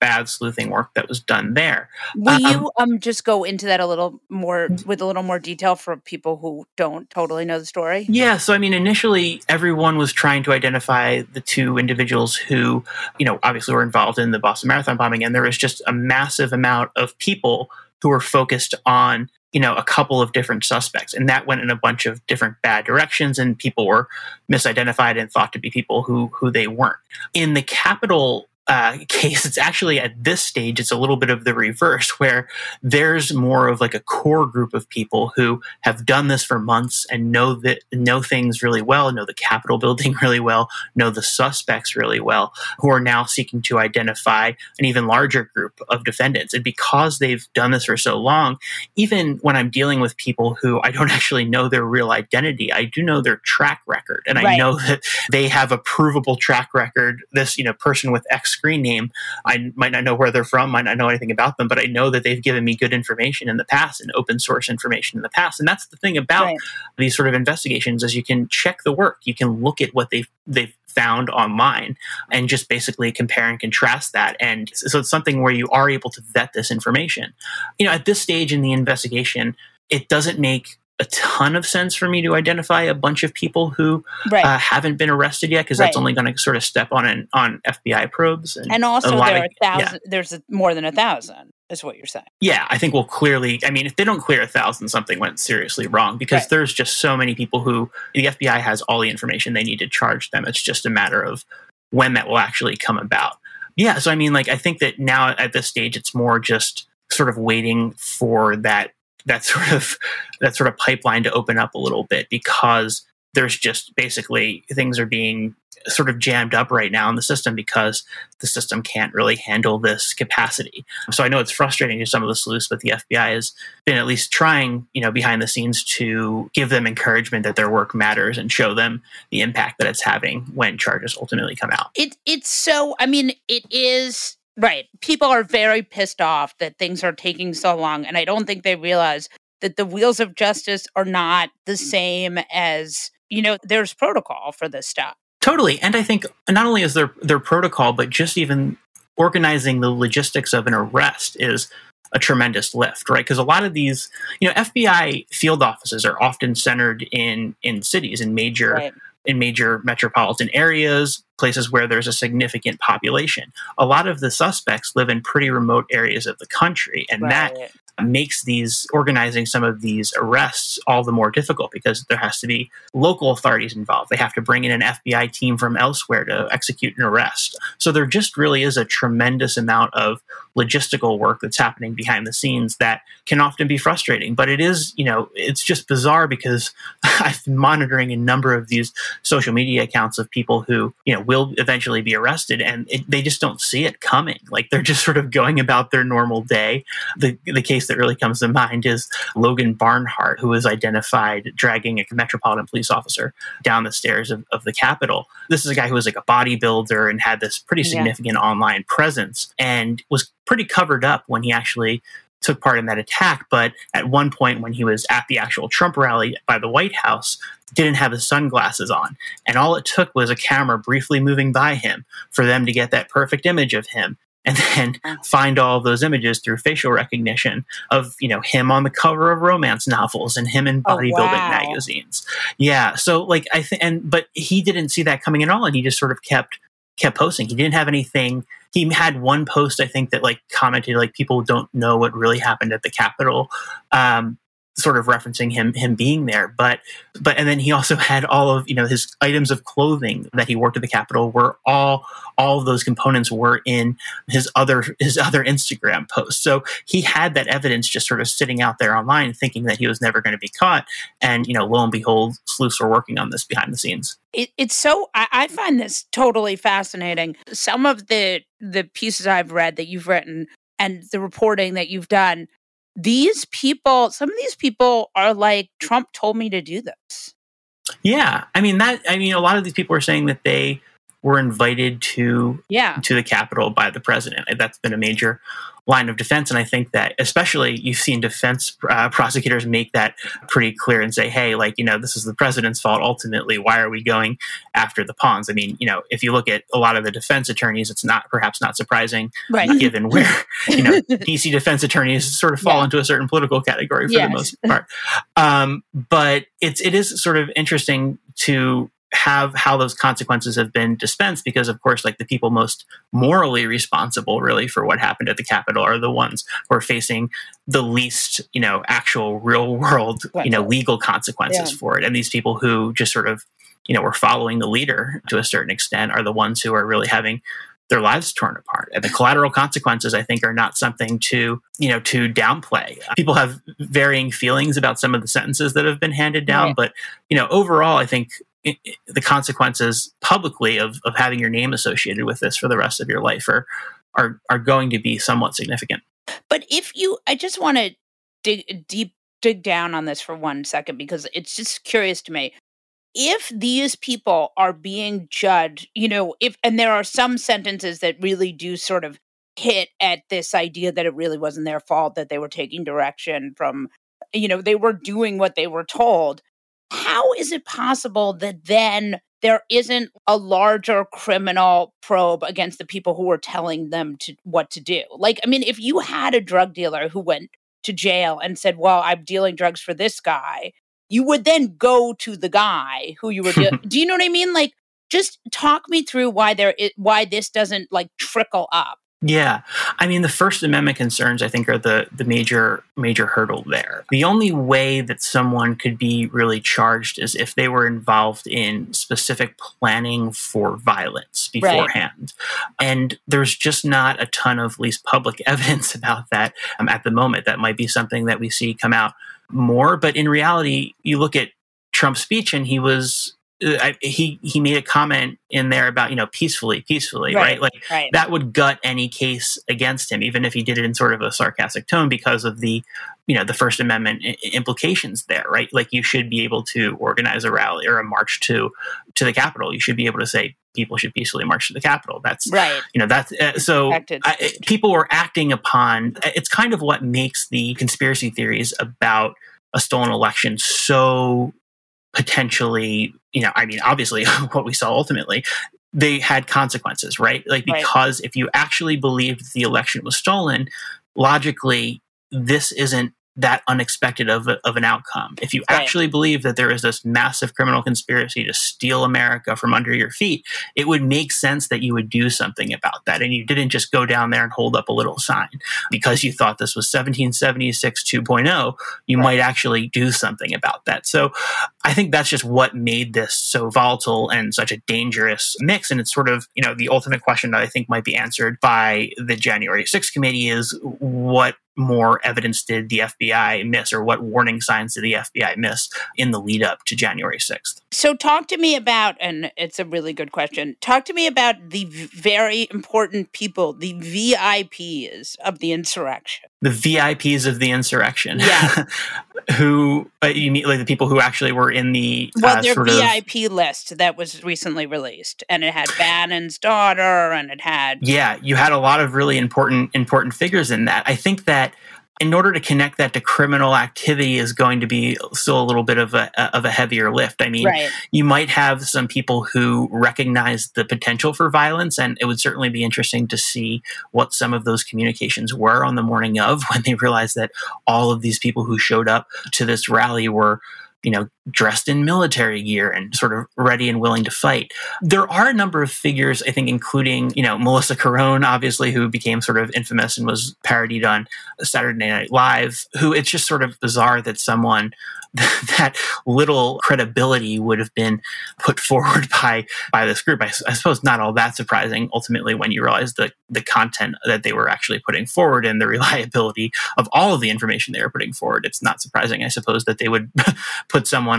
bad sleuthing work that was done there. Will you just go into that a little more with a little more detail for people who don't totally know the story? Yeah, so I mean, initially everyone was trying to identify the two individuals who, obviously were involved in the Boston Marathon bombing, and there was just a massive amount of people who were focused on a couple of different suspects. And that went in a bunch of different bad directions, and people were misidentified and thought to be people who they weren't. In the Capitol case, it's actually at this stage, it's a little bit of the reverse, where there's more of like a core group of people who have done this for months and know things really well, know the Capitol building really well, know the suspects really well, who are now seeking to identify an even larger group of defendants. And because they've done this for so long, even when I'm dealing with people who I don't actually know their real identity, I do know their track record. And I know that they have a provable track record. This, person with X screen name, I might not know where they're from, might not know anything about them, but I know that they've given me good information in the past and open source information in the past. And that's the thing about these sort of investigations, is you can check the work, you can look at what they've found online and just basically compare and contrast that. And so it's something where you are able to vet this information. At this stage in the investigation, it doesn't make a ton of sense for me to identify a bunch of people who haven't been arrested yet, because that's only going to sort of step on FBI probes. And also there are thousands. There's more than 1,000 is what you're saying. Yeah, I think we'll clearly, if they don't clear 1,000, something went seriously wrong, because there's just so many people who the FBI has all the information they need to charge them. It's just a matter of when that will actually come about. Yeah, so I think that now at this stage, it's more just sort of waiting for that sort of pipeline to open up a little bit, because there's just basically things are being sort of jammed up right now in the system because the system can't really handle this capacity. So I know it's frustrating to some of the sleuths, but the FBI has been at least trying, behind the scenes to give them encouragement that their work matters and show them the impact that it's having when charges ultimately come out. It is. Right. People are very pissed off that things are taking so long, and I don't think they realize that the wheels of justice are not the same as, there's protocol for this stuff. Totally. And I think not only is there protocol, but just even organizing the logistics of an arrest is a tremendous lift, right? Because a lot of these, FBI field offices are often centered in cities, in major metropolitan areas, places where there's a significant population. A lot of the suspects live in pretty remote areas of the country, and that makes organizing some of these arrests all the more difficult, because there has to be local authorities involved. They have to bring in an FBI team from elsewhere to execute an arrest. So there just really is a tremendous amount of logistical work that's happening behind the scenes that can often be frustrating. But it is, it's just bizarre, because I've been monitoring a number of these social media accounts of people who, will eventually be arrested, and they just don't see it coming. Like, they're just sort of going about their normal day. The case that really comes to mind is Logan Barnhart, who was identified dragging a Metropolitan Police officer down the stairs of the Capitol. This is a guy who was like a bodybuilder and had this pretty significant online presence, and was pretty covered up when he actually took part in that attack. But at one point, when he was at the actual Trump rally by the White House, didn't have his sunglasses on. And all it took was a camera briefly moving by him for them to get that perfect image of him, and then find all of those images through facial recognition of, him on the cover of romance novels and him in bodybuilding magazines. Yeah. So but he didn't see that coming at all. And he just sort of kept posting. He didn't have anything. He had one post, I think, that commented people don't know what really happened at the Capitol, sort of referencing him being there. But and then he also had all of his items of clothing that he wore to the Capitol were all of those components were in his other Instagram posts. So he had that evidence just sort of sitting out there online, thinking that he was never going to be caught. And lo and behold, sleuths were working on this behind the scenes. It's so I find this totally fascinating. Some of the pieces I've read that you've written and the reporting that you've done, some of these people are like, Trump told me to do this. Yeah. A lot of these people are saying that they were invited to the Capitol by the president. That's been a major line of defense. And I think that especially you've seen defense prosecutors make that pretty clear and say, hey, like, this is the president's fault. Ultimately, why are we going after the pawns? I mean, if you look at a lot of the defense attorneys, it's perhaps not surprising, given where, DC defense attorneys sort of fall into a certain political category for the most part. But it is sort of interesting to have how those consequences have been dispensed, because of course, like, the people most morally responsible really for what happened at the Capitol are the ones who are facing the least, actual real world, legal consequences for it. And these people who just sort of, were following the leader to a certain extent are the ones who are really having their lives torn apart. And the collateral consequences, I think, are not something to downplay. People have varying feelings about some of the sentences that have been handed down, but, overall, I think the consequences publicly of having your name associated with this for the rest of your life are going to be somewhat significant. But I just want to dig down on this for 1 second, because it's just curious to me. If these people are being judged, and there are some sentences that really do sort of hit at this idea that it really wasn't their fault, that they were taking direction from, they were doing what they were told. How is it possible that then there isn't a larger criminal probe against the people who were telling them what to do? Like, I mean, if you had a drug dealer who went to jail and said, well, I'm dealing drugs for this guy, you would then go to the guy who you were dealing. Do you know what I mean? Like, just talk me through why this doesn't like trickle up. Yeah. I mean, the First Amendment concerns, I think, are the major hurdle there. The only way that someone could be really charged is if they were involved in specific planning for violence beforehand. Right. And there's just not a ton of, at least, public evidence about that at the moment. That might be something that we see come out more. But in reality, you look at Trump's speech, and he was... he made a comment in there about, peacefully, right? Like, that would gut any case against him, even if he did it in sort of a sarcastic tone, because of the, the First Amendment implications there, right? Like, you should be able to organize a rally or a march to the Capitol. You should be able to say people should peacefully march to the Capitol. That's right. People were acting upon. It's kind of what makes the conspiracy theories about a stolen election so potentially, obviously what we saw ultimately, they had consequences, right? Like, because if you actually believed the election was stolen, logically, this isn't that unexpected of an outcome. If you actually believe that there is this massive criminal conspiracy to steal America from under your feet, it would make sense that you would do something about that. And you didn't just go down there and hold up a little sign because you thought this was 1776 2.0. You might actually do something about that. So I think that's just what made this so volatile and such a dangerous mix. And it's sort of, the ultimate question that I think might be answered by the January 6th committee is, what more evidence did the FBI miss, or what warning signs did the FBI miss in the lead up to January 6th? So talk to me about, and it's a really good question, talk to me about the very important people, the VIPs of the insurrection. The VIPs of the insurrection? Yeah. Who, you mean like the people who actually were in the their VIP list that was recently released, and it had Bannon's daughter, and it had... Yeah, you had a lot of really important figures in that. I think that in order to connect that to criminal activity is going to be still a little bit of a heavier lift. I mean, you might have some people who recognize the potential for violence, and it would certainly be interesting to see what some of those communications were on the morning of, when they realized that all of these people who showed up to this rally were, dressed in military gear and sort of ready and willing to fight. There are a number of figures, I think, including, Melissa Carone, obviously, who became sort of infamous and was parodied on Saturday Night Live, who it's just sort of bizarre that someone that little credibility would have been put forward by this group. I suppose not all that surprising, ultimately, when you realize the content that they were actually putting forward and the reliability of all of the information they were putting forward. It's not surprising, I suppose, that they would put someone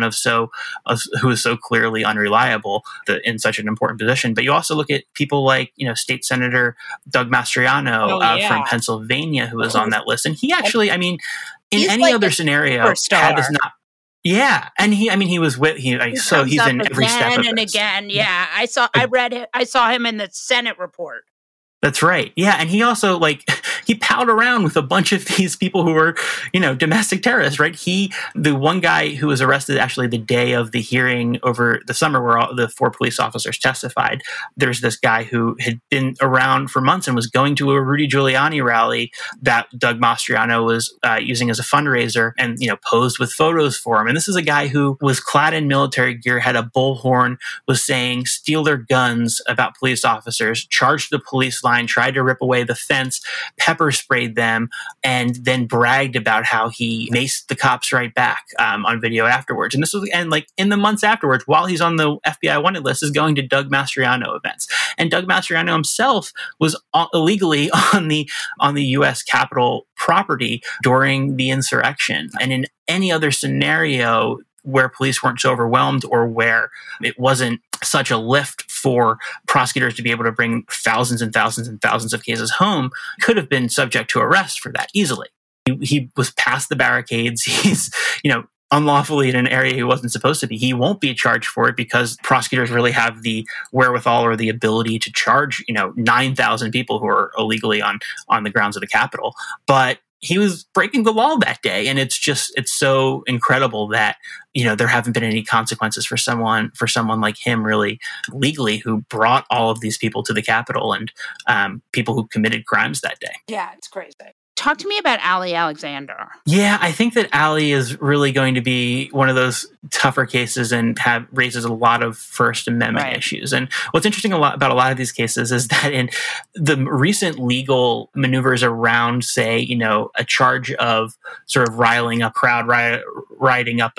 who is so clearly unreliable in such an important position. But you also look at people like, State Senator Doug Mastriano from Pennsylvania, who was on that list. And he actually, in any other scenario, had this not... Yeah, and he was with he's in every step of and this. again. Yeah, I saw him in the Senate report. That's right. Yeah, and he also he palled around with a bunch of these people who were, domestic terrorists, right? The one guy who was arrested actually the day of the hearing over the summer where all the 4 police officers testified. There's this guy who had been around for months and was going to a Rudy Giuliani rally that Doug Mastriano was using as a fundraiser and, posed with photos for him. And this is a guy who was clad in military gear, had a bullhorn, was saying, steal their guns about police officers, charged the police line, tried to rip away the fence, pepper sprayed them, and then bragged about how he maced the cops right back on video afterwards. And this was, in the months afterwards, while he's on the FBI wanted list, is going to Doug Mastriano events. And Doug Mastriano himself was illegally on the U.S. Capitol property during the insurrection. And in any other scenario where police weren't so overwhelmed or where it wasn't such a lift for prosecutors to be able to bring thousands and thousands and thousands of cases home, could have been subject to arrest for that easily. He was past the barricades. He's, unlawfully in an area he wasn't supposed to be. He won't be charged for it because prosecutors really have the wherewithal or the ability to charge, 9,000 people who are illegally on the grounds of the Capitol. But he was breaking the law that day. And it's so incredible that, there haven't been any consequences for someone like him really legally who brought all of these people to the Capitol and people who committed crimes that day. Yeah, it's crazy. Talk to me about Ali Alexander. Yeah, I think that Ali is really going to be one of those tougher cases and raises a lot of First Amendment issues. And what's interesting about a lot of these cases is that in the recent legal maneuvers around, say, a charge of sort of riling a crowd, rioting up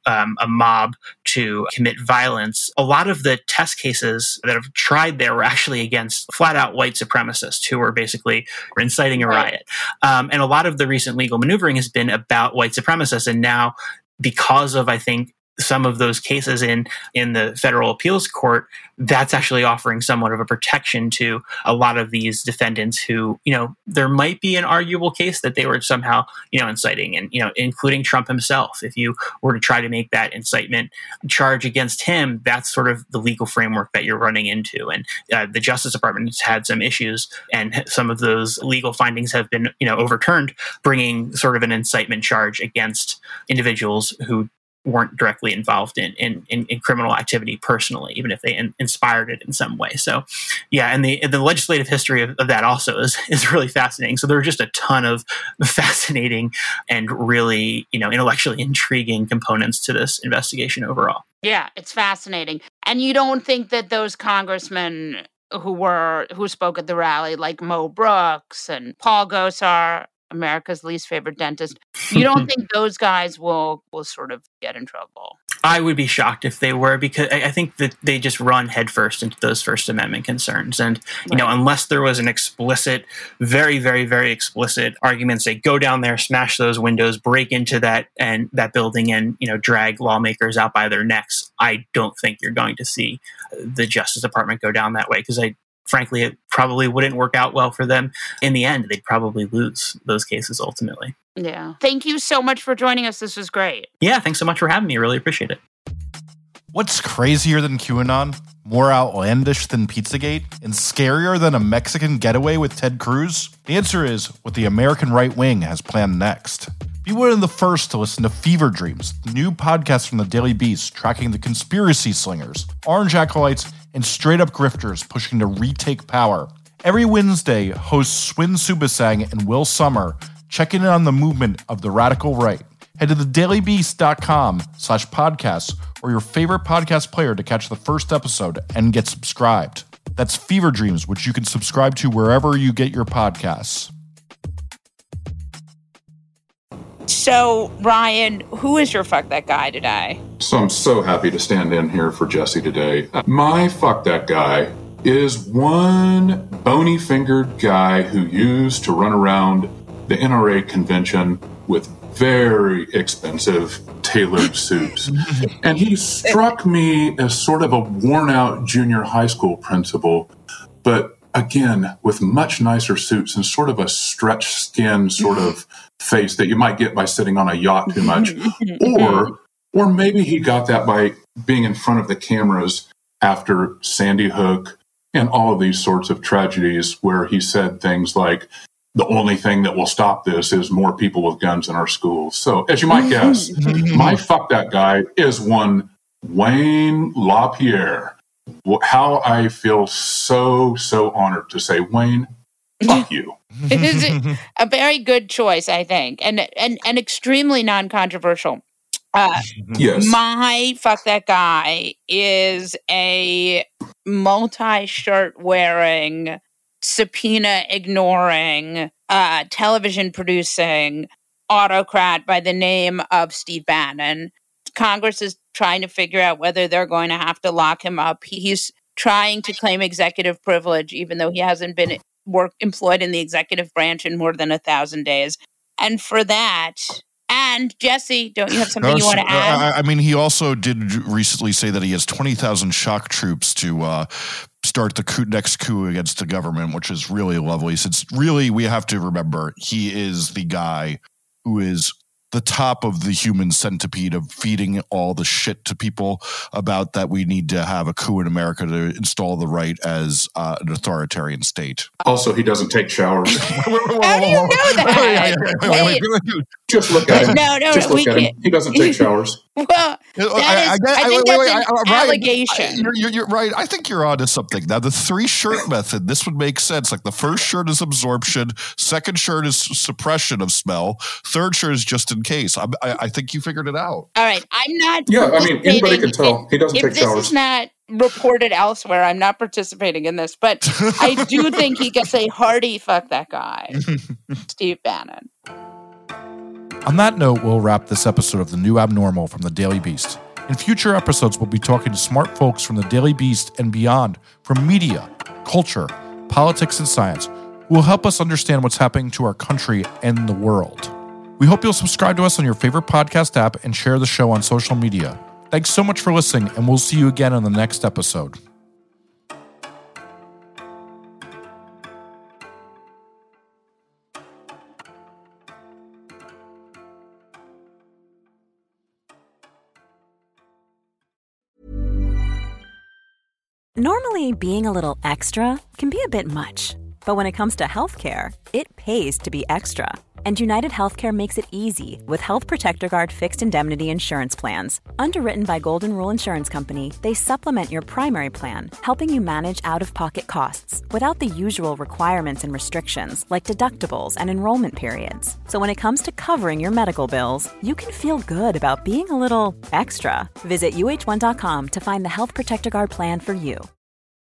a mob to commit violence, a lot of the test cases that have tried there were actually against flat-out white supremacists who were basically inciting a riot. And a lot of the recent legal maneuvering has been about white supremacists. And now, because of, I think, some of those cases in the federal appeals court, that's actually offering somewhat of a protection to a lot of these defendants who, there might be an arguable case that they were somehow, inciting, and, including Trump himself. If you were to try to make that incitement charge against him, that's sort of the legal framework that you're running into. And the Justice Department has had some issues, and some of those legal findings have been, overturned, bringing sort of an incitement charge against individuals who weren't directly involved in criminal activity personally, even if they inspired it in some way. So, yeah, and the legislative history of that also is really fascinating. So there are just a ton of fascinating and really, intellectually intriguing components to this investigation overall. Yeah, it's fascinating. And you don't think that those congressmen who spoke at the rally, like Mo Brooks and Paul Gosar, America's least favorite dentist, you don't think those guys will sort of get in trouble? I would be shocked if they were, because I think that they just run headfirst into those First Amendment concerns. And, unless there was an explicit, very, very, very explicit argument, say, go down there, smash those windows, break into that building and, drag lawmakers out by their necks, I don't think you're going to see the Justice Department go down that way, because frankly, it probably wouldn't work out well for them in the end. They'd probably lose those cases ultimately. Yeah. Thank you so much for joining us. This was great. Yeah, thanks so much for having me. I really appreciate it. What's crazier than QAnon? More outlandish than Pizzagate? And scarier than a Mexican getaway with Ted Cruz? The answer is what the American right wing has planned next. Be one of the first to listen to Fever Dreams, the new podcast from the Daily Beast tracking the conspiracy slingers, orange acolytes, and straight-up grifters pushing to retake power. Every Wednesday, hosts Swin Subasang and Will Sommer check in on the movement of the radical right. Head to thedailybeast.com/podcasts or your favorite podcast player to catch the first episode and get subscribed. That's Fever Dreams, which you can subscribe to wherever you get your podcasts. So, Ryan, who is your Fuck That Guy today? So I'm so happy to stand in here for Jesse today. My Fuck That Guy is one bony-fingered guy who used to run around the NRA convention with very expensive tailored suits. And he struck me as sort of a worn-out junior high school principal, but again, with much nicer suits and sort of a stretched skin sort of face that you might get by sitting on a yacht too much, or Or maybe he got that by being in front of the cameras after Sandy Hook and all of these sorts of tragedies where he said things like, the only thing that will stop this is more people with guns in our schools. So as you might guess, my fuck that guy is one Wayne LaPierre. How I feel so honored to say, Wayne, fuck you. It is a very good choice, I think, and extremely non-controversial. Yes. My fuck that guy is a multi-shirt wearing, subpoena ignoring, television producing autocrat by the name of Steve Bannon. Congress is trying to figure out whether they're going to have to lock him up. He's trying to claim executive privilege, even though he hasn't been employed in the executive branch in more than 1,000 days. And for that, and Jesse, don't you have something you want to add? I mean, he also did recently say that he has 20,000 shock troops to start the next coup against the government, which is really lovely. Since really, we have to remember, he is the guy who is the top of the human centipede of feeding all the shit to people about that we need to have a coup in America to install the right as an authoritarian state. Also, he doesn't take showers. How do you know that? Wait. Just look at him. No, just look at him. He doesn't take showers. Well, I think that's an allegation. You're right. I think you're onto something. Now, the 3-shirt method, this would make sense. Like the first shirt is absorption, second shirt is suppression of smell, third shirt is just in case. I think you figured it out. All right. I'm not. Yeah, I mean, anybody can tell. He doesn't take showers. If this is not reported elsewhere, I'm not participating in this. But I do think he gets a hearty fuck that guy, Steve Bannon. On that note, we'll wrap this episode of The New Abnormal from The Daily Beast. In future episodes, we'll be talking to smart folks from The Daily Beast and beyond, from media, culture, politics, and science, who will help us understand what's happening to our country and the world. We hope you'll subscribe to us on your favorite podcast app and share the show on social media. Thanks so much for listening, and we'll see you again on the next episode. Normally, being a little extra can be a bit much, but when it comes to healthcare, it pays to be extra. And United Healthcare makes it easy with Health Protector Guard fixed indemnity insurance plans. Underwritten by Golden Rule Insurance Company, they supplement your primary plan, helping you manage out-of-pocket costs without the usual requirements and restrictions like deductibles and enrollment periods. So when it comes to covering your medical bills, you can feel good about being a little extra. Visit UH1.com to find the Health Protector Guard plan for you.